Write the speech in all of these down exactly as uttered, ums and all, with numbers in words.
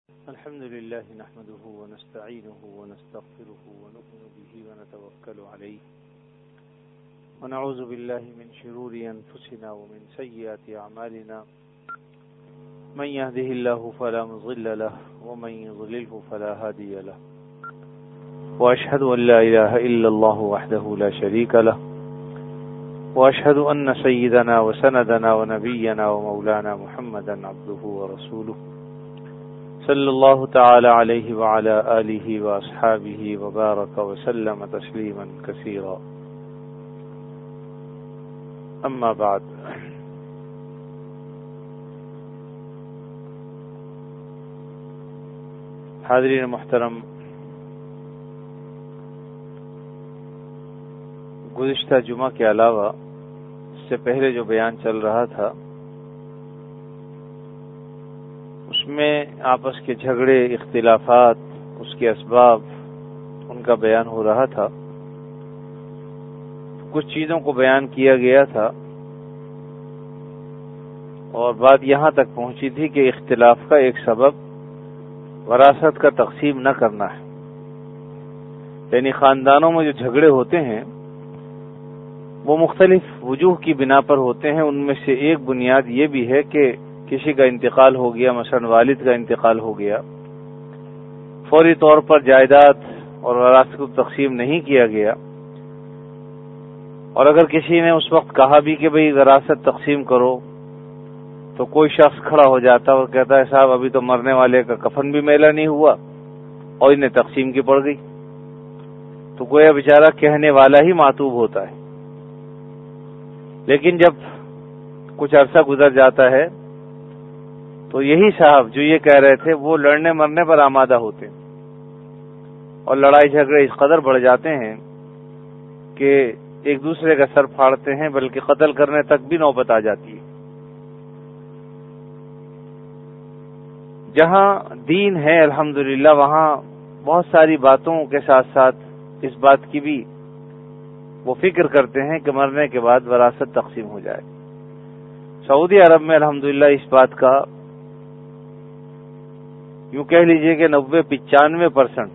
الحمد لله نحمده ونستعينه ونستغفره ونؤمن به ونتوكل عليه ونعوذ بالله من شرور أنفسنا ومن سيئات أعمالنا من يهده الله فلا مضل له ومن يضلله فلا هادي له وأشهد أن لا إله إلا الله وحده لا شريك له وأشهد أن سيدنا وسندنا ونبينا ومولانا محمدا عبده ورسوله صلی اللہ تعالی علیہ وعلى آلہ واصحابہ وبارک وسلم تسلیما کثیرا اما بعد حاضرین محترم، گزشتہ جمعہ کے علاوہ اس سے پہلے جو بیان چل رہا تھا اس میں آپس کے جھگڑے، اختلافات، اس کے اسباب، ان کا بیان ہو رہا تھا۔ کچھ چیزوں کو بیان کیا گیا تھا اور بات یہاں تک پہنچی تھی کہ اختلاف کا ایک سبب وراثت کا تقسیم نہ کرنا ہے، یعنی خاندانوں میں جو جھگڑے ہوتے ہیں وہ مختلف وجوہ کی بنا پر ہوتے ہیں۔ ان میں سے ایک بنیاد یہ بھی ہے کہ کسی کا انتقال ہو گیا، مثلا والد کا انتقال ہو گیا، فوری طور پر جائیداد اور وراثت کو تقسیم نہیں کیا گیا، اور اگر کسی نے اس وقت کہا بھی کہ بھئی وراثت تقسیم کرو تو کوئی شخص کھڑا ہو جاتا اور کہتا ہے صاحب ابھی تو مرنے والے کا کفن بھی میلا نہیں ہوا اور انہیں تقسیم کی پڑ گئی، تو گویا بیچارہ کہنے والا ہی معتوب ہوتا ہے۔ لیکن جب کچھ عرصہ گزر جاتا ہے تو یہی صاحب جو یہ کہہ رہے تھے وہ لڑنے مرنے پر آمادہ ہوتے ہیں اور لڑائی جھگڑے اس قدر بڑھ جاتے ہیں کہ ایک دوسرے کا سر پھاڑتے ہیں، بلکہ قتل کرنے تک بھی نوبت آ جاتی ہے۔ جہاں دین ہے الحمدللہ وہاں بہت ساری باتوں کے ساتھ ساتھ اس بات کی بھی وہ فکر کرتے ہیں کہ مرنے کے بعد وراثت تقسیم ہو جائے۔ سعودی عرب میں الحمدللہ اس بات کا یوں کہہ لیجئے کہ نوے پچانوے پرسنٹ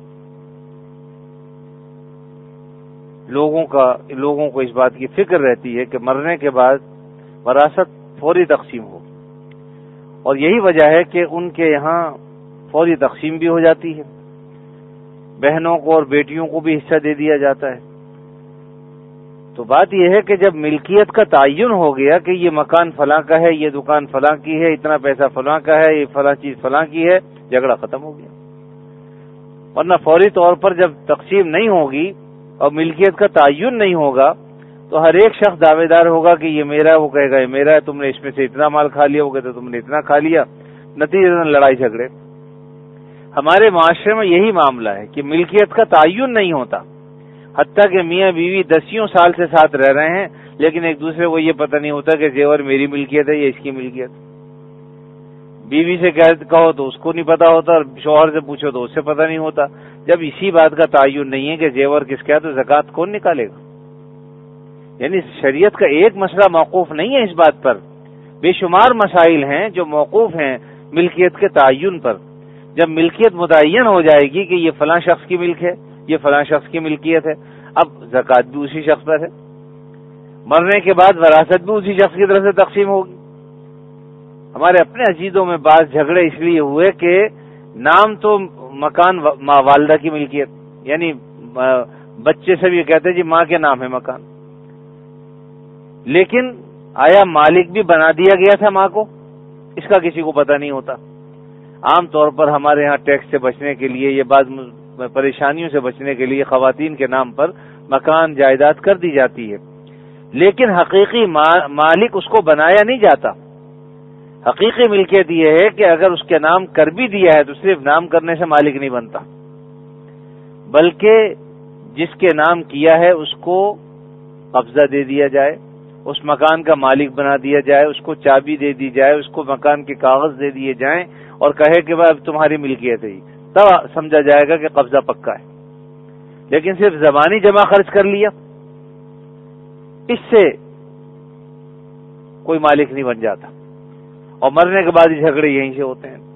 لوگوں کا لوگوں کو اس بات کی فکر رہتی ہے کہ مرنے کے بعد وراثت فوری تقسیم ہو، اور یہی وجہ ہے کہ ان کے یہاں فوری تقسیم بھی ہو جاتی ہے، بہنوں کو اور بیٹیوں کو بھی حصہ دے دیا جاتا ہے۔ تو بات یہ ہے کہ جب ملکیت کا تعین ہو گیا کہ یہ مکان فلاں کا ہے، یہ دکان فلاں کی ہے، اتنا پیسہ فلاں کا ہے، یہ فلاں چیز فلاں کی ہے، جھگڑا ختم ہو گیا۔ ورنہ فوری طور پر جب تقسیم نہیں ہوگی اور ملکیت کا تعین نہیں ہوگا تو ہر ایک شخص دعوے دار ہوگا کہ یہ میرا ہے، وہ کہے گا یہ میرا ہے، تم نے اس میں سے اتنا مال کھا لیا، وہ کہتے تم نے اتنا کھا لیا، نتیجہ لڑائی جھگڑے۔ ہمارے معاشرے میں یہی معاملہ ہے کہ ملکیت کا تعین نہیں ہوتا، حتیٰ کہ میاں بیوی دسیوں سال سے ساتھ رہ رہے ہیں لیکن ایک دوسرے کو یہ پتہ نہیں ہوتا کہ زیور میری ملکیت ہے یا اس کی ملکیت۔ بیوی سے کہو تو اس کو نہیں پتا ہوتا، اور شوہر سے پوچھو تو اس سے پتہ نہیں ہوتا۔ جب اسی بات کا تعین نہیں ہے کہ زیور کس کا ہے تو زکوٰۃ کون نکالے گا؟ یعنی شریعت کا ایک مسئلہ موقوف نہیں ہے اس بات پر، بے شمار مسائل ہیں جو موقوف ہیں ملکیت کے تعین پر۔ جب ملکیت متعین ہو جائے گی کہ یہ فلاں شخص کی ملک ہے، یہ فلاں شخص کی ملکیت ہے، اب زکوٰۃ بھی اسی شخص پر ہے، مرنے کے بعد وراثت بھی اسی شخص کی طرف سے تقسیم ہوگی۔ ہمارے اپنے عزیزوں میں بعض جھگڑے اس لیے ہوئے کہ نام تو مکان ماں والدہ کی ملکیت، یعنی بچے سب یہ کہتے ہیں جی ماں کے نام ہے مکان، لیکن آیا مالک بھی بنا دیا گیا تھا ماں کو؟ اس کا کسی کو پتہ نہیں ہوتا۔ عام طور پر ہمارے یہاں ٹیکس سے بچنے کے لیے، یہ بعض پریشانیوں سے بچنے کے لیے خواتین کے نام پر مکان جائیداد کر دی جاتی ہے، لیکن حقیقی مالک اس کو بنایا نہیں جاتا۔ حقیقی ملکیت یہ ہے کہ اگر اس کے نام کر بھی دیا ہے تو صرف نام کرنے سے مالک نہیں بنتا، بلکہ جس کے نام کیا ہے اس کو قبضہ دے دیا جائے، اس مکان کا مالک بنا دیا جائے، اس کو چابی دے دی جائے، اس کو مکان کے کاغذ دے دیے جائیں اور کہے کہ اب تمہاری ملکیت ہے، تب سمجھا جائے گا کہ قبضہ پکا ہے۔ لیکن صرف زبانی جمع خرچ کر لیا، اس سے کوئی مالک نہیں بن جاتا، اور مرنے کے بعد جھگڑے یہیں سے ہوتے ہیں۔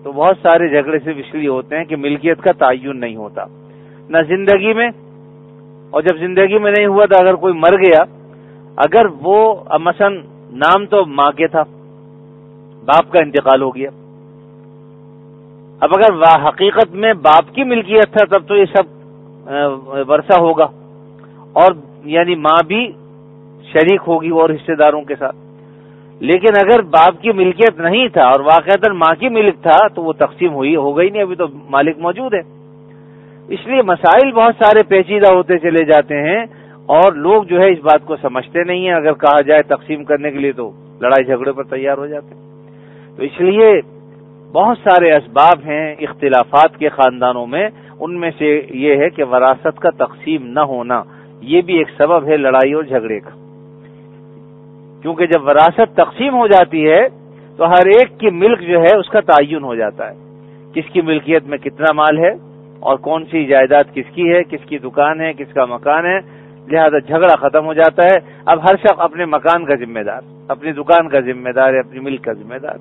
تو بہت سارے جھگڑے صرف اس لیے ہوتے ہیں کہ ملکیت کا تعین نہیں ہوتا، نہ زندگی میں، اور جب زندگی میں نہیں ہوا تو اگر کوئی مر گیا، اگر وہ مثلا نام تو ماں کے تھا، باپ کا انتقال ہو گیا، اب اگر حقیقت میں باپ کی ملکیت تھا تب تو یہ سب ورثہ ہوگا، اور یعنی ماں بھی شریک ہوگی اور حصے داروں کے ساتھ، لیکن اگر باپ کی ملکیت نہیں تھا اور واقعتاً ماں کی ملک تھا تو وہ تقسیم ہوئی ہو گئی نہیں، ابھی تو مالک موجود ہے۔ اس لیے مسائل بہت سارے پیچیدہ ہوتے چلے جاتے ہیں اور لوگ جو ہے اس بات کو سمجھتے نہیں ہیں، اگر کہا جائے تقسیم کرنے کے لیے تو لڑائی جھگڑے پر تیار ہو جاتے ہیں۔ تو اس لیے بہت سارے اسباب ہیں اختلافات کے خاندانوں میں، ان میں سے یہ ہے کہ وراثت کا تقسیم نہ ہونا، یہ بھی ایک سبب ہے لڑائی اور جھگڑے کا، کیونکہ جب وراثت تقسیم ہو جاتی ہے تو ہر ایک کی ملک جو ہے اس کا تعین ہو جاتا ہے، کس کی ملکیت میں کتنا مال ہے اور کون سی جائیداد کس کی ہے، کس کی دکان ہے، کس کا مکان ہے، لہذا جھگڑا ختم ہو جاتا ہے۔ اب ہر شخص اپنے مکان کا ذمہ دار، اپنی دکان کا ذمہ دار ہے، اپنی ملک کا ذمہ دار۔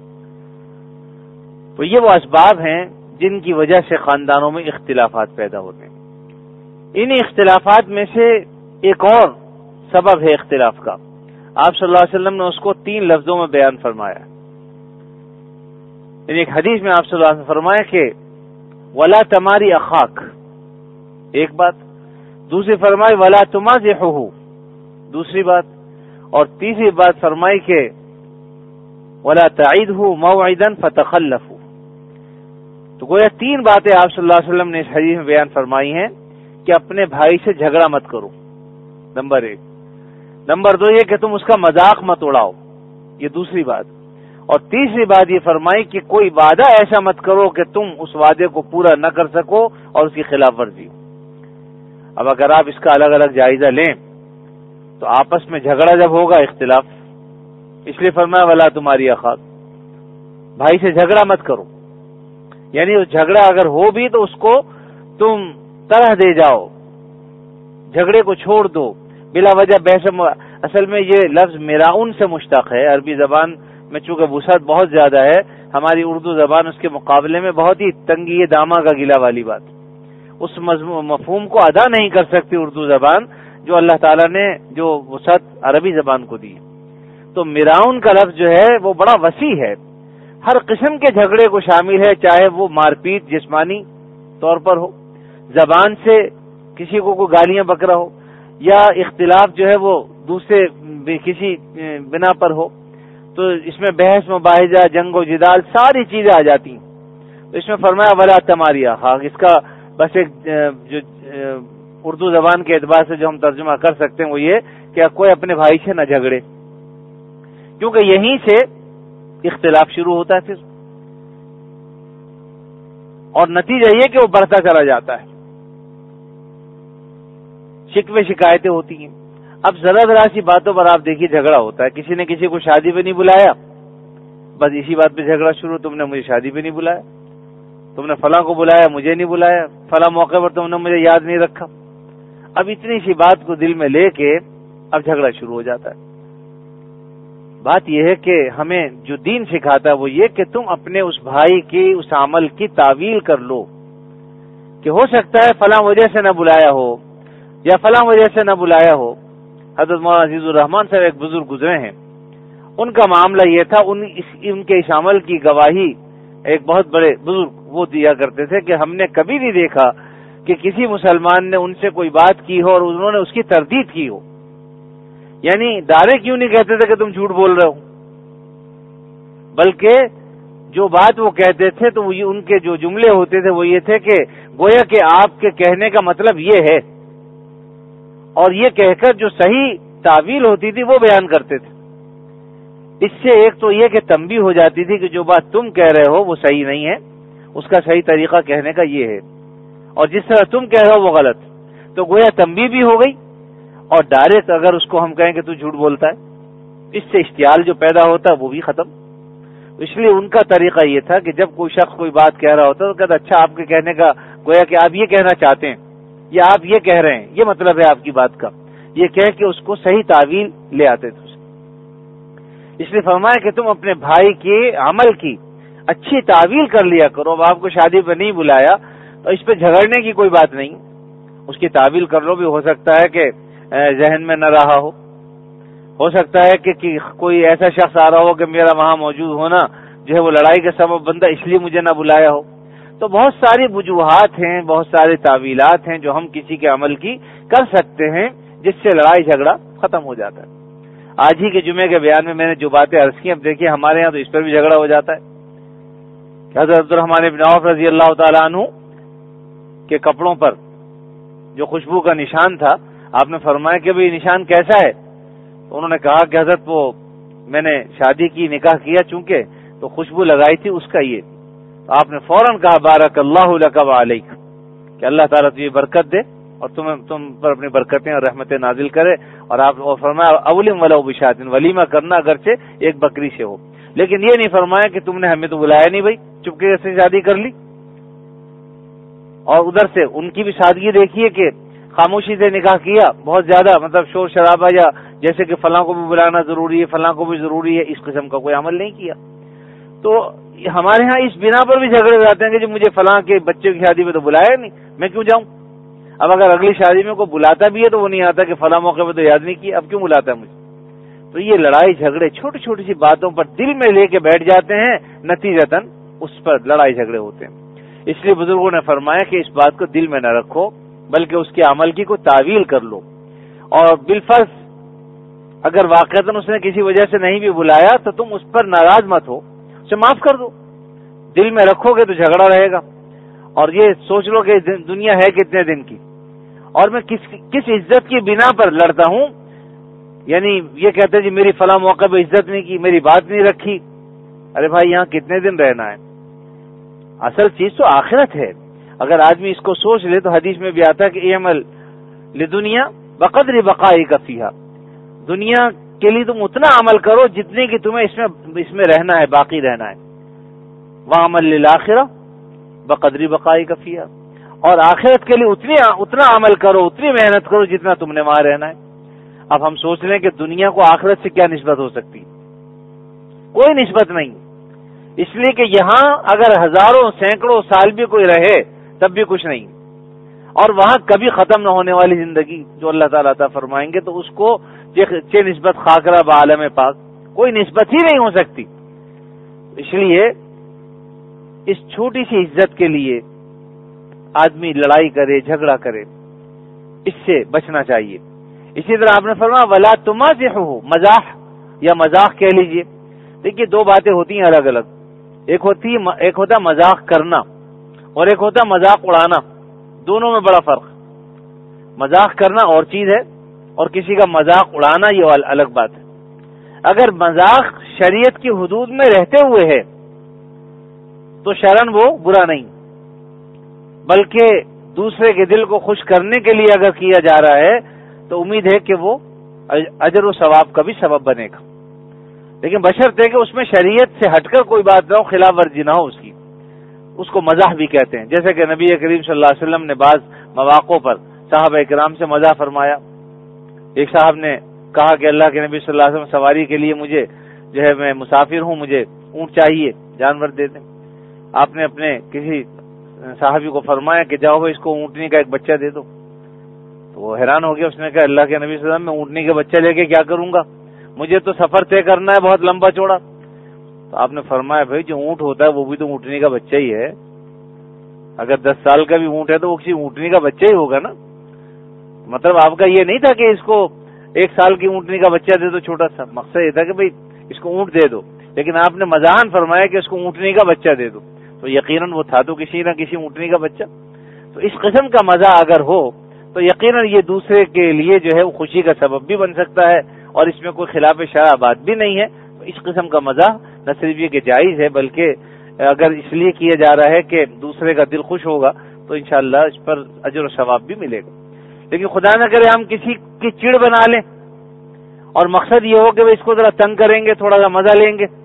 تو یہ وہ اسباب ہیں جن کی وجہ سے خاندانوں میں اختلافات پیدا ہوتے ہیں۔ ان اختلافات میں سے ایک اور سبب ہے اختلاف کا، آپ صلی اللہ علیہ وسلم نے اس کو تین لفظوں میں بیان فرمایا۔ یعنی ایک حدیث میں آپ صلی اللہ علیہ وسلم نے فرمایا کہ ولا تماری اخاک، ایک بات، دوسری فرمائی ولا تمازحہ، دوسری بات، اور تیسری بات فرمائی کہ ولا تعدہ موعدا فتخلفوا۔ تو گویا تین باتیں آپ صلی اللہ علیہ وسلم نے اس حدیث میں بیان فرمائی ہیں کہ اپنے بھائی سے جھگڑا مت کرو، نمبر ایک۔ نمبر دو یہ کہ تم اس کا مذاق مت اڑاؤ، یہ دوسری بات۔ اور تیسری بات یہ فرمائی کہ کوئی وعدہ ایسا مت کرو کہ تم اس وعدے کو پورا نہ کر سکو اور اس کی خلاف ورزی۔ اب اگر آپ اس کا الگ الگ جائزہ لیں تو آپس میں جھگڑا جب ہوگا اختلاف، اس لیے فرمایا ولا تمہاری اخاک، بھائی سے جھگڑا مت کرو، یعنی وہ جھگڑا اگر ہو بھی تو اس کو تم طرح دے جاؤ، جھگڑے کو چھوڑ دو، بلا وجہ بحث۔ اصل میں یہ لفظ میراؤن سے مشتق ہے، عربی زبان میں چونکہ وسعت بہت زیادہ ہے، ہماری اردو زبان اس کے مقابلے میں بہت ہی تنگی دامہ کا گلا والی بات، اس مفہوم کو ادا نہیں کر سکتی اردو زبان جو اللہ تعالیٰ نے جو وسعت عربی زبان کو دی۔ تو میراؤن کا لفظ جو ہے وہ بڑا وسیع ہے، ہر قسم کے جھگڑے کو شامل ہے، چاہے وہ مار پیٹ جسمانی طور پر ہو، زبان سے کسی کو کوئی گالیاں بکرا ہو، یا اختلاف جو ہے وہ دوسرے کسی بنا پر ہو، تو اس میں بحث مباحثہ جنگ و جدال ساری چیزیں آ جاتی ہیں۔ تو اس میں فرمایا ولا تماری اخاک، اس کا بس ایک جو اردو زبان کے اعتبار سے جو ہم ترجمہ کر سکتے ہیں وہ یہ کہ کوئی اپنے بھائی سے نہ جھگڑے، کیونکہ یہیں سے اختلاف شروع ہوتا ہے پھر، اور نتیجہ یہ کہ وہ بڑھتا چلا جاتا ہے، شکوے شکایتیں ہوتی ہیں۔ اب ذرا ذرا سی باتوں پر آپ دیکھیے جھگڑا ہوتا ہے، کسی نے کسی کو شادی پہ نہیں بلایا، بس اسی بات پہ جھگڑا شروع، تم نے مجھے شادی پہ نہیں بلایا، تم نے فلاں کو بلایا مجھے نہیں بلایا، فلاں موقع پر تم نے مجھے یاد نہیں رکھا۔ اب اتنی سی بات کو دل میں لے کے اب جھگڑا شروع ہو جاتا ہے۔ بات یہ ہے کہ ہمیں جو دین سکھاتا ہے وہ یہ کہ تم اپنے اس بھائی کی اس عمل کی تعویل کر لو کہ ہو سکتا ہے فلاں وجہ سے نہ بلایا ہو یا فلاں وجہ سے نہ بلایا ہو۔ حضرت مولانا عزیز الرحمان صاحب ایک بزرگ گزرے ہیں، ان کا معاملہ یہ تھا، ان اس ان کے اس عمل کی گواہی ایک بہت بڑے بزرگ وہ دیا کرتے تھے کہ ہم نے کبھی نہیں دیکھا کہ کسی مسلمان نے ان سے کوئی بات کی ہو اور انہوں نے اس کی تردید کی ہو، یعنی دارے کیوں نہیں کہتے تھے کہ تم جھوٹ بول رہے ہو، بلکہ جو بات وہ کہتے تھے تو وہ ان کے جو جملے ہوتے تھے وہ یہ تھے کہ گویا کہ آپ کے کہنے کا مطلب یہ ہے، اور یہ کہہ کر جو صحیح تعویل ہوتی تھی وہ بیان کرتے تھے۔ اس سے ایک تو یہ کہ تنبیہ ہو جاتی تھی کہ جو بات تم کہہ رہے ہو وہ صحیح نہیں ہے، اس کا صحیح طریقہ کہنے کا یہ ہے، اور جس طرح تم کہہ رہے ہو وہ غلط، تو گویا تنبیہ بھی ہو گئی، اور ڈائریکٹ اگر اس کو ہم کہیں کہ تو جھوٹ بولتا ہے، اس سے اشتعال جو پیدا ہوتا ہے وہ بھی ختم۔ اس لیے ان کا طریقہ یہ تھا کہ جب کوئی شخص کوئی بات کہہ رہا ہوتا تو کہتا اچھا آپ کے کہنے کا گویا کہ آپ یہ کہنا چاہتے ہیں یا آپ یہ کہہ رہے ہیں، یہ مطلب ہے آپ کی بات کا، یہ کہہ کے اس کو صحیح تعویل لے آتے تھے۔ اس لیے فرمایا کہ تم اپنے بھائی کے عمل کی اچھی تعویل کر لیا کرو. اب آپ کو شادی پہ نہیں بلایا تو اس پہ جھگڑنے کی کوئی بات نہیں, اس کی تعویل کر لو. بھی ہو سکتا ہے کہ ذہن میں نہ رہا ہو ہو سکتا ہے کہ کوئی ایسا شخص آ رہا ہو کہ میرا وہاں موجود ہونا جو ہے وہ لڑائی کا سبب بندہ, اس لیے مجھے نہ بلایا ہو. تو بہت ساری وجوہات ہیں, بہت ساری تعویلات ہیں جو ہم کسی کے عمل کی کر سکتے ہیں جس سے لڑائی جھگڑا ختم ہو جاتا ہے. آج ہی کے جمعے کے بیان میں میں نے جو باتیں عرض کی, اب دیکھیے ہمارے ہاں تو اس پر بھی جھگڑا ہو جاتا ہے. حضرت عبد الرحمن بن عوف رضی اللہ تعالیٰ عنہ کے کپڑوں پر جو خوشبو کا نشان تھا, آپ نے فرمایا کہ بھئی نشان کیسا ہے؟ تو انہوں نے کہا کہ حضرت وہ میں نے شادی کی, نکاح کیا چونکہ تو خوشبو لگائی تھی اس کا یہ. تو آپ نے فوراً کہا بارک اللہ لک و علیک, کہ اللہ تعالیٰ تجھے برکت دے اور تم تم پر اپنی برکتیں اور رحمتیں نازل کرے. اور آپ فرمایا اولم ولو بشات, ولیمہ کرنا اگرچہ ایک بکری سے ہو, لیکن یہ نہیں فرمایا کہ تم نے ہمیں تو بلایا نہیں بھائی, چپکے سے شادی کر لی. اور ادھر سے ان کی بھی سادگی دیکھیے کہ خاموشی سے نکاح کیا, بہت زیادہ مطلب شور شرابہ یا جیسے کہ فلاں کو بھی بلانا ضروری ہے, فلاں کو بھی ضروری ہے, اس قسم کا کوئی عمل نہیں کیا. تو ہمارے ہاں اس بنا پر بھی جھگڑے جاتے ہیں کہ جو مجھے فلاں کے بچے کی شادی میں تو بلایا نہیں, میں کیوں جاؤں. اب اگر اگلی شادی میں کوئی بلاتا بھی ہے تو وہ نہیں آتا کہ فلاں موقع پہ تو یاد نہیں کیا, اب کیوں بلاتا ہے مجھے. تو یہ لڑائی جھگڑے چھوٹی چھوٹی سی باتوں پر دل میں لے کے بیٹھ جاتے ہیں, نتیجتاً اس پر لڑائی جھگڑے ہوتے ہیں. اس لیے بزرگوں نے فرمایا کہ اس بات کو دل میں نہ رکھو, بلکہ اس کے عمل کی کوئی تعویل کر لو. اور بالفرض اگر واقعتاً اس نے کسی وجہ سے نہیں بھی بلایا تو تم اس پر ناراض مت ہو, اسے معاف کر دو. دل میں رکھو گے تو جھگڑا رہے گا. اور یہ سوچ لو کہ دنیا ہے کتنے دن کی, اور میں کس کس عزت کی بنا پر لڑتا ہوں. یعنی یہ کہتے ہیں جی میری فلاں موقع پہ عزت نہیں کی, میری بات نہیں رکھی. ارے بھائی یہاں کتنے دن رہنا ہے, اصل چیز تو آخرت ہے. اگر آدمی اس کو سوچ لے تو حدیث میں بھی آتا ہے کہ اعمل لدنیا بقدر بقائک فیہا, دنیا کے لیے تم اتنا عمل کرو جتنے کی تمہیں اس میں اس میں رہنا ہے, باقی رہنا ہے. وعمل للآخرہ بقدر بقائک فیہا, اور آخرت کے لیے اتنی اتنا عمل کرو, اتنی محنت کرو جتنا تم نے وہاں رہنا ہے. اب ہم سوچ لیں کہ دنیا کو آخرت سے کیا نسبت ہو سکتی, کوئی نسبت نہیں. اس لیے کہ یہاں اگر ہزاروں سینکڑوں سال بھی کوئی رہے تب بھی کچھ نہیں, اور وہاں کبھی ختم نہ ہونے والی زندگی جو اللہ تعالیٰ عطا فرمائیں گے, تو اس کو چھ نسبت خاکرہ بعالم پاک, کوئی نسبت ہی نہیں ہو سکتی. اس لیے اس چھوٹی سی عزت کے لیے آدمی لڑائی کرے, جھگڑا کرے, اس سے بچنا چاہیے. اسی طرح آپ نے فرمایا ولا تمازحوا, مزاح یا مذاق کہہ لیجئے. دیکھیے دو باتیں ہوتی ہیں الگ الگ, ایک ہوتی ایک ہوتا مذاق کرنا اور ایک ہوتا مذاق اڑانا. دونوں میں بڑا فرق. مذاق کرنا اور چیز ہے, اور کسی کا مذاق اڑانا یہ الگ بات ہے. اگر مذاق شریعت کی حدود میں رہتے ہوئے ہے تو شرعاً وہ برا نہیں, بلکہ دوسرے کے دل کو خوش کرنے کے لیے اگر کیا جا رہا ہے تو امید ہے کہ وہ اجر و ثواب کا بھی سبب بنے گا. لیکن بشرطے کہ اس میں شریعت سے ہٹ کر کوئی بات نہ ہو, خلاف ورزی نہ ہو اس کی, اس کو مزاح بھی کہتے ہیں. جیسے کہ نبی کریم صلی اللہ علیہ وسلم نے بعض مواقع پر صحابہ کرام سے مزاح فرمایا. ایک صاحب نے کہا کہ اللہ کے نبی صلی اللہ علیہ وسلم سواری کے لیے مجھے جو ہے میں مسافر ہوں, مجھے اونٹ چاہیے, جانور دے دیں. آپ نے اپنے کسی صحابی کو فرمایا کہ جاؤ اس کو اونٹنی کا ایک بچہ دے دو. تو وہ حیران ہو گیا, اس نے کہا اللہ کے نبی صلی اللہ علیہ وسلم میں اونٹنی کا بچہ لے کے کیا کروں گا, مجھے تو سفر طے کرنا ہے بہت لمبا چوڑا. تو آپ نے فرمایا بھائی جو اونٹ ہوتا ہے وہ بھی تو اونٹنی کا بچہ ہی ہے, اگر دس سال کا بھی اونٹ ہے تو وہ کسی اونٹنی کا بچہ ہی ہوگا نا. مطلب آپ کا یہ نہیں تھا کہ اس کو ایک سال کی اونٹنی کا بچہ دے دو چھوٹا سا, مقصد یہ تھا کہ بھئی اس کو اونٹ دے دو, لیکن آپ نے مزاحن فرمایا کہ اس کو اونٹنی کا بچہ دے دو, تو یقیناً وہ تھا تو کسی نہ کسی اونٹنی کا بچہ. تو اس قسم کا مزہ اگر ہو تو یقیناً یہ دوسرے کے لیے جو ہے وہ خوشی کا سبب بھی بن سکتا ہے, اور اس میں کوئی خلاف شرع بات بھی نہیں ہے. تو اس قسم کا مزہ نہ صرف یہ کہ جائز ہے, بلکہ اگر اس لیے کیا جا رہا ہے کہ دوسرے کا دل خوش ہوگا تو انشاءاللہ اس پر اجر و ثواب بھی ملے گا. لیکن خدا نہ کرے ہم کسی کی چڑ بنا لیں اور مقصد یہ ہو کہ اس کو ذرا تنگ کریں گے, تھوڑا سا مزہ لیں گے,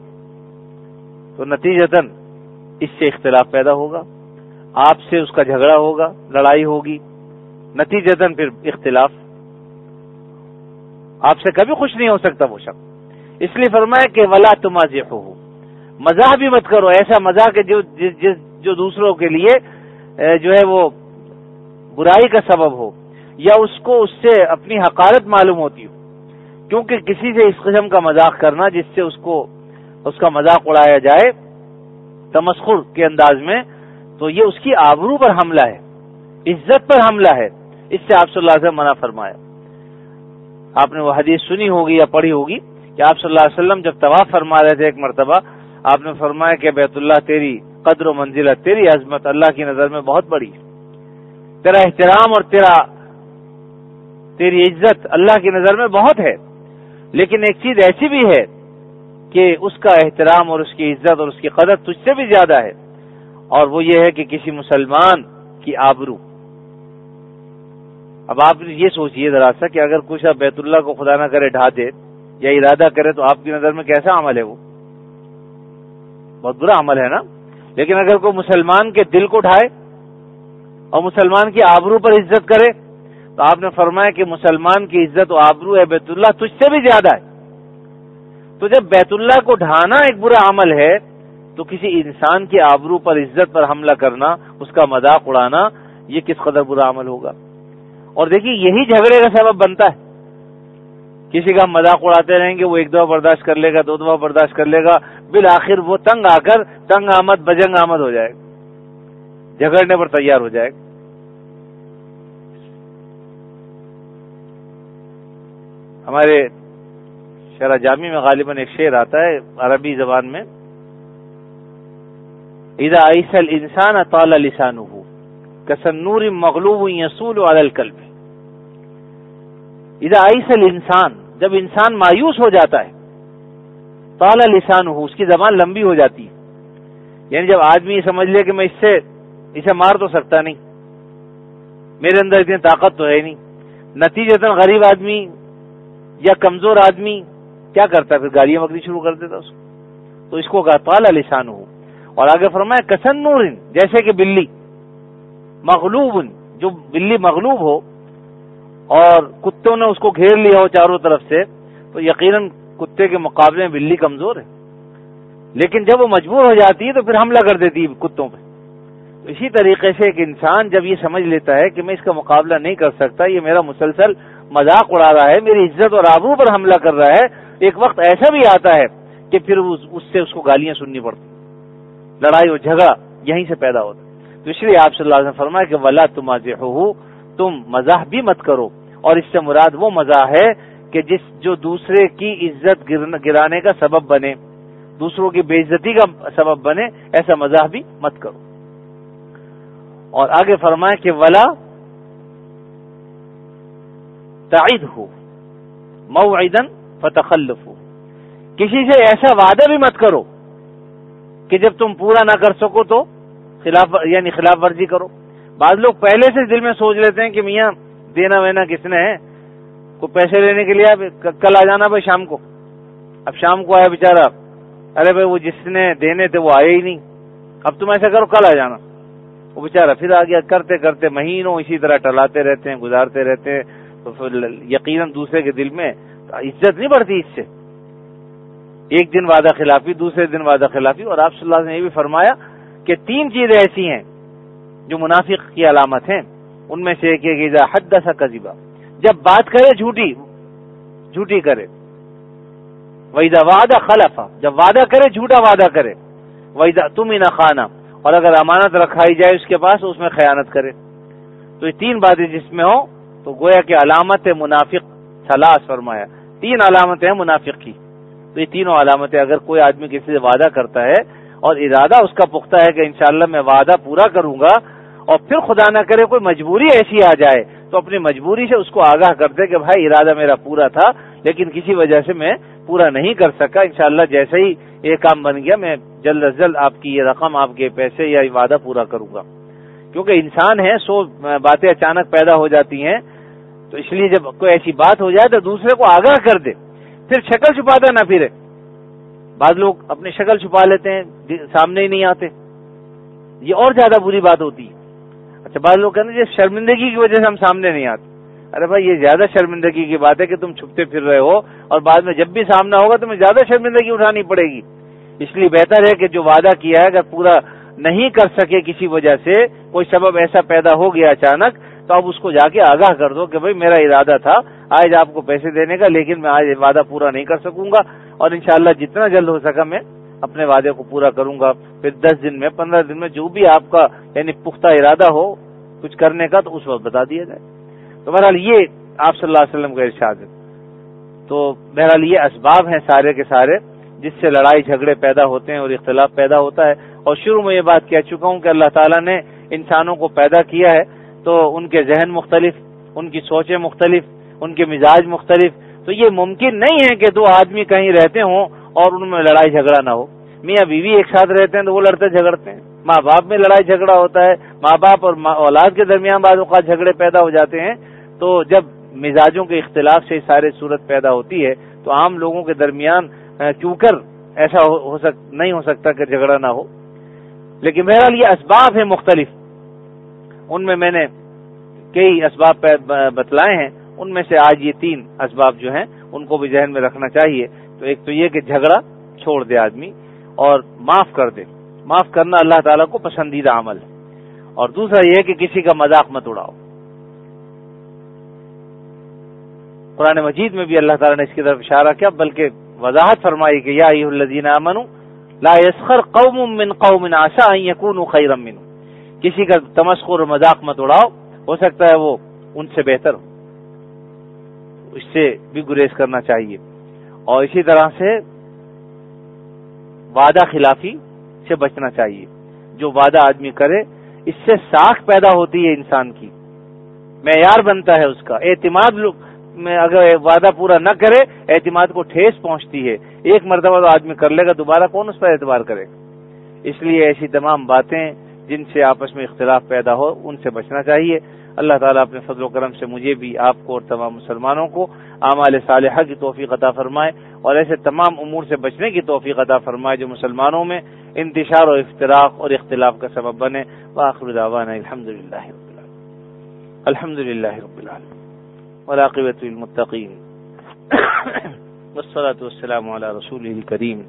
تو نتیجتاً اس سے اختلاف پیدا ہوگا, آپ سے اس کا جھگڑا ہوگا, لڑائی ہوگی, نتیجتاً پھر اختلاف, آپ سے کبھی خوش نہیں ہو سکتا وہ شخص. اس لیے فرمایا کہ ولا تمازحوا, مزاح بھی مت کرو، ایسا مزاح کہ جو جس جو دوسروں کے لیے جو ہے وہ برائی کا سبب ہو یا اس کو اس سے اپنی حقارت معلوم ہوتی ہو، کیونکہ کسی سے اس قسم کا مذاق کرنا جس سے اس کو اس کا مذاق اڑایا جائے تمسخر کے انداز میں، تو یہ اس کی آبرو پر حملہ ہے، عزت پر حملہ ہے، اس سے آپ صلی اللہ علیہ وسلم منع فرمایا۔ آپ نے وہ حدیث سنی ہوگی یا پڑھی ہوگی کہ آپ صلی اللہ علیہ وسلم جب طواف فرما رہے تھے ایک مرتبہ، آپ نے فرمایا کہ بیت اللہ تیری قدر و منزلت، تیری عظمت اللہ کی نظر میں بہت بڑی، تیرا احترام اور تیرا تیری عزت اللہ کی نظر میں بہت ہے، لیکن ایک چیز ایسی بھی ہے کہ اس کا احترام اور اس کی عزت اور اس کی قدر تجھ سے بھی زیادہ ہے، اور وہ یہ ہے کہ کسی مسلمان کی آبرو۔ اب آپ یہ سوچئے ذرا سا کہ اگر کچھ اب بیت اللہ کو خدا نہ کرے ڈھا دے یا ارادہ کرے تو آپ کی نظر میں کیسا عمل ہے؟ وہ بہت برا عمل ہے نا۔ لیکن اگر کوئی مسلمان کے دل کو ڈھائے اور مسلمان کی آبرو پر عزت کرے تو آپ نے فرمایا کہ مسلمان کی عزت و آبرو ہے بیت اللہ تجھ سے بھی زیادہ ہے۔ تو جب بیت اللہ کو ڈھانا ایک برا عمل ہے تو کسی انسان کی آبرو پر عزت پر حملہ کرنا، اس کا مذاق اڑانا، یہ کس قدر برا عمل ہوگا۔ اور دیکھیے یہی جھگڑے کا سبب بنتا ہے، کسی کا مذاق اڑاتے رہیں گے، وہ ایک دفعہ برداشت کر لے گا، دو دفعہ برداشت کر لے گا، بالآخر وہ تنگ آ کر تنگ آمد بجنگ آمد ہو جائے گا، جھگڑنے پر تیار ہو جائے گا۔ ہمارے شرح جامی میں غالباً ایک شعر آتا ہے عربی زبان میں، اذا عیس الانسان طال لسانہ کسنور مغلوب یصول علی القلب۔ اذا عیس الانسان، جب انسان مایوس ہو جاتا ہے، طال لسانہ، اس کی زبان لمبی ہو جاتی ہے، یعنی جب آدمی یہ سمجھ لے کہ میں اس سے اسے مار تو سکتا نہیں، میرے اندر اتنی طاقت تو ہے نہیں، نتیجتاً غریب آدمی یا کمزور آدمی کیا کرتا ہے؟ پھر گالیاں بکری شروع کر دیتا اس کو، تو اس کو کہا طال لسانہ۔ اور آگے فرمایا کسنور، جیسے کہ بلی، مغلوب، جو بلی مغلوب ہو اور کتوں نے اس کو گھیر لیا ہو چاروں طرف سے، تو یقیناً کتے کے مقابلے میں بلی کمزور ہے، لیکن جب وہ مجبور ہو جاتی ہے تو پھر حملہ کر دیتی ہے کتوں پہ۔ تو اسی طریقے سے ایک انسان جب یہ سمجھ لیتا ہے کہ میں اس کا مقابلہ نہیں کر سکتا، یہ میرا مسلسل مذاق اڑا رہا ہے، میری عزت اور آبرو پر حملہ کر رہا ہے، ایک وقت ایسا بھی آتا ہے کہ پھر اس سے اس کو گالیاں سننی پڑتی، لڑائی اور جھگڑا یہیں سے پیدا ہوتا ہے۔ تو اس لیے آپ صلی اللہ علیہ وسلم فرمایا کہ ولا تمازحوا، تم مزاح بھی مت کرو، اور اس سے مراد وہ مزاح ہے کہ جس جو دوسرے کی عزت گرانے کا سبب بنے، دوسروں کی بے عزتی کا سبب بنے، ایسا مزاح بھی مت کرو۔ اور آگے فرمایا کہ ولا تعدہ موعدا فتخلفوا، کسی سے ایسا وعدہ بھی مت کرو کہ جب تم پورا نہ کر سکو تو خلاف یعنی خلاف ورزی کرو۔ بعض لوگ پہلے سے دل میں سوچ لیتے ہیں کہ میاں دینا وینا کس نے ہے، کوئی پیسے لینے کے لیے کل آ جانا بھائی شام کو، اب شام کو آیا بیچارہ، ارے بھائی وہ جس نے دینے تھے وہ آئے ہی نہیں، اب تم ایسا کرو کل آ جانا، وہ بیچارہ پھر آ گیا، کرتے کرتے مہینوں اسی طرح ٹلاتے رہتے ہیں، گزارتے رہتے ہیں، تو پھر یقیناً دوسرے کے دل میں عزت نہیں بڑھتی اس سے، ایک دن وعدہ خلافی، دوسرے دن وعدہ خلافی۔ اور آپ صلی اللہ علیہ وسلم نے یہ بھی فرمایا کہ تین چیزیں ایسی ہیں جو منافق کی علامت ہیں، ان میں سے ایک ہے کہ اذا حدث کذبا، جب بات کرے جھوٹی جھوٹی کرے، وَإِذَا وَعَدَ خَلَفَ، جب وعدہ کرے جھوٹا وعدہ کرے، وَإِذَا اؤْتُمِنَ خَانَ، اور اگر امانت رکھائی جائے اس کے پاس اس میں خیانت کرے۔ تو یہ تین باتیں جس میں ہو تو گویا کہ علامت منافق ثلاث فرمایا، تین علامتیں ہیں منافق کی۔ تو یہ تینوں علامتیں اگر کوئی آدمی کسی سے وعدہ کرتا ہے اور ارادہ اس کا پختہ ہے کہ انشاءاللہ میں وعدہ پورا کروں گا، اور پھر خدا نہ کرے کوئی مجبوری ایسی آ جائے تو اپنی مجبوری سے اس کو آگاہ کر دے کہ بھائی ارادہ میرا پورا تھا لیکن کسی وجہ سے میں پورا نہیں کر سکا، انشاءاللہ جیسے ہی یہ کام بن گیا میں جلد از جلد آپ کی یہ رقم، آپ کے پیسے یا وعدہ پورا کروں گا۔ کیونکہ انسان ہے، سو باتیں اچانک پیدا ہو جاتی ہیں، تو اس لیے جب کوئی ایسی بات ہو جائے تو دوسرے کو آگاہ کر دے، پھر شکل چھپاتا نہ پھرے۔ بعض لوگ اپنی شکل چھپا لیتے ہیں، سامنے ہی نہیں آتے، یہ اور زیادہ بری بات ہوتی ہے۔ اچھا بعض لوگ کہتے ہیں شرمندگی کی وجہ سے ہم سامنے نہیں آتے، ارے بھائی یہ زیادہ شرمندگی کی بات ہے کہ تم چھپتے پھر رہے ہو اور بعد میں جب بھی سامنا ہوگا تمہیں زیادہ شرمندگی اٹھانی پڑے گی، اس لیے بہتر ہے کہ جو وعدہ کیا ہے اگر پورا نہیں کر سکے کسی وجہ سے، کوئی سبب ایسا پیدا ہو گیا اچانک، تو اب اس کو جا کے آگاہ کر دو کہ بھئی میرا ارادہ تھا آج آپ کو پیسے دینے کا، لیکن میں آج وعدہ پورا نہیں کر سکوں گا، اور انشاءاللہ جتنا جلد ہو سکا میں اپنے وعدے کو پورا کروں گا. پھر دس دن میں، پندرہ دن میں، جو بھی آپ کا یعنی پختہ ارادہ ہو کچھ کرنے کا تو اس وقت بتا دیا جائے. تو بہرحال یہ آپ صلی اللہ علیہ وسلم کا ارشاد ہے. تو بہرحال یہ اسباب ہیں سارے کے سارے جس سے لڑائی جھگڑے پیدا ہوتے ہیں اور اختلاف پیدا ہوتا ہے. اور شروع میں یہ بات کہہ چکا ہوں کہ اللہ تعالیٰ نے انسانوں کو پیدا کیا ہے تو ان کے ذہن مختلف، ان کی سوچیں مختلف، ان کے مزاج مختلف، تو یہ ممکن نہیں ہے کہ دو آدمی کہیں رہتے ہوں اور ان میں لڑائی جھگڑا نہ ہو. میاں بیوی ایک ساتھ رہتے ہیں تو وہ لڑتے جھگڑتے ہیں، ماں باپ میں لڑائی جھگڑا ہوتا ہے، ماں باپ اور اولاد کے درمیان بعض اوقات جھگڑے پیدا ہو جاتے ہیں. تو جب مزاجوں کے اختلاف سے سارے صورت پیدا ہوتی ہے تو عام لوگوں کے درمیان کیوں کر ایسا ہو سک نہیں ہو سکتا کہ جھگڑا نہ ہو. لیکن بہرحال یہ اسباب ہیں مختلف، ان میں میں نے کئی اسباب بتلائے ہیں، ان میں سے آج یہ تین اسباب جو ہیں ان کو بھی ذہن میں رکھنا چاہیے. تو ایک تو یہ کہ جھگڑا چھوڑ دے آدمی اور معاف کر دے. معاف کرنا اللہ تعالیٰ کو پسندیدہ عمل ہے. اور دوسرا یہ کہ کسی کا مذاق مت اڑاؤ. قرآن مجید میں بھی اللہ تعالیٰ نے اس کی طرف اشارہ کیا، بلکہ وضاحت فرمائی کہ یا ایھا الذین آمنوا لا یسخر قوم من قوم عسى ان یکونوا خیرا منهم. کسی کا تمسخر اور مذاق مت اڑاؤ، ہو سکتا ہے وہ ان سے بہتر ہو، اس سے بھی گریز کرنا چاہیے. اور اسی طرح سے وعدہ خلافی سے بچنا چاہیے. جو وعدہ آدمی کرے اس سے ساکھ پیدا ہوتی ہے انسان کی، معیار بنتا ہے اس کا. اعتماد میں اگر وعدہ پورا نہ کرے اعتماد کو ٹھیس پہنچتی ہے. ایک مرتبہ تو آدمی کر لے گا، دوبارہ کون اس پر اعتبار کرے گا. اس لیے ایسی تمام باتیں جن سے آپس میں اختلاف پیدا ہو ان سے بچنا چاہیے. اللہ تعالیٰ اپنے فضل و کرم سے مجھے بھی، آپ کو اور تمام مسلمانوں کو اعمال صالحہ کی توفیق عطا فرمائے اور ایسے تمام امور سے بچنے کی توفیق عطا فرمائے جو مسلمانوں میں انتشار و افتراق اور اختلاف کا سبب بنے. وآخر دعوانا الحمدللہ رب العالمین الحمدللہ رب العالمین والعاقبۃ للمتقین والصلاة والسلام علی رسولہ الکریم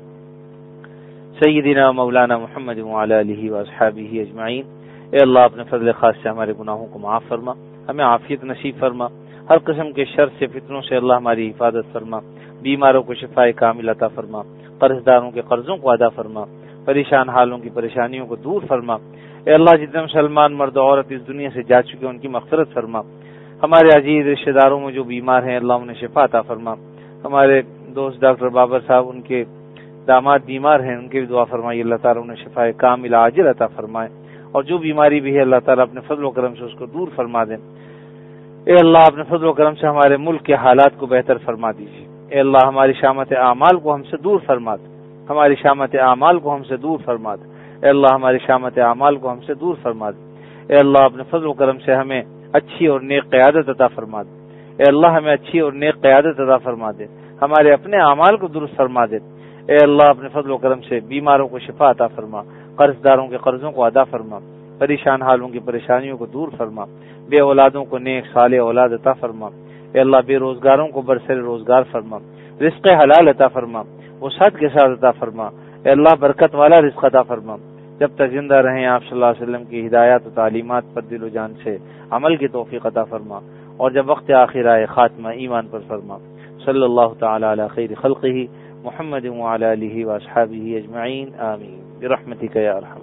سیدنا مولانا محمد وعلی آلہ واصحابہ اجمعین. اے اللہ اپنے فضل خاص سے ہمارے گناہوں کو معاف فرما، ہمیں عافیت نصیب فرما، ہر قسم کے شر سے فتنوں سے اللہ ہماری حفاظت فرما، بیماروں کو شفاء کامل عطا فرما، قرض داروں کے قرضوں کو ادا فرما، پریشان حالوں کی پریشانیوں کو دور فرما. اے اللہ جتنے مسلمان مرد و عورت اس دنیا سے جا چکے ان کی مغفرت فرما. ہمارے عزیز رشتہ داروں میں جو بیمار ہیں اللہ انہیں شفا عطا فرما. ہمارے دوست ڈاکٹر بابر صاحب ان کے داماد بیمار ہیں، ان کی بھی دعا فرمائی، اللہ تعالیٰ انہیں شفا کامل عاجل عطا فرمائے. اور جو بیماری بھی ہے اللہ تعالیٰ اپنے فضل و کرم سے اس کو دور فرما دیں. اے اللہ اپنے فضل و کرم سے ہمارے ملک کے حالات کو بہتر فرما دیجیے. اے اللہ ہماری شامت اعمال کو ہم سے دور فرما دے، ہماری شامت اعمال کو ہم سے دور فرما دے. اے اللہ ہماری شامت اعمال کو ہم سے دور فرما دے. اے اللہ اپنے فضل و کرم سے ہمیں اچھی اور نیک قیادت عطا فرما دے. اے اللہ ہمیں اچھی اور نیک قیادت عطا فرما دے، ہمارے اپنے اعمال کو درست فرما دے. اے اللہ اپنے فضل و کرم سے بیماروں کو شفا عطا فرما، قرض داروں کے قرضوں کو ادا فرما، پریشان حالوں کی پریشانیوں کو دور فرما، بے اولادوں کو نیک صالح اولاد عطا فرما. اے اللہ بے روزگاروں کو برسر روزگار فرما، رزق حلال عطا فرما، وسعت کے ساتھ عطا فرما. اے اللہ برکت والا رزق عطا فرما. جب تک زندہ رہیں آپ صلی اللہ علیہ وسلم کی ہدایات و تعلیمات پر دل و جان سے عمل کی توفیق عطا فرما، اور جب وقت آخر آئے خاتمہ ایمان پر فرما. صلی اللہ تعالی علی خیر خلقہ محمد وعلی آلہ واصحابہ اجمعین آمین برحمتک یا ارحم